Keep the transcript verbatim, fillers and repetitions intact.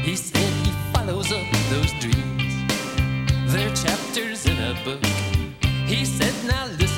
He said he follows up those dreams. They're chapters in a book. He said, now listen.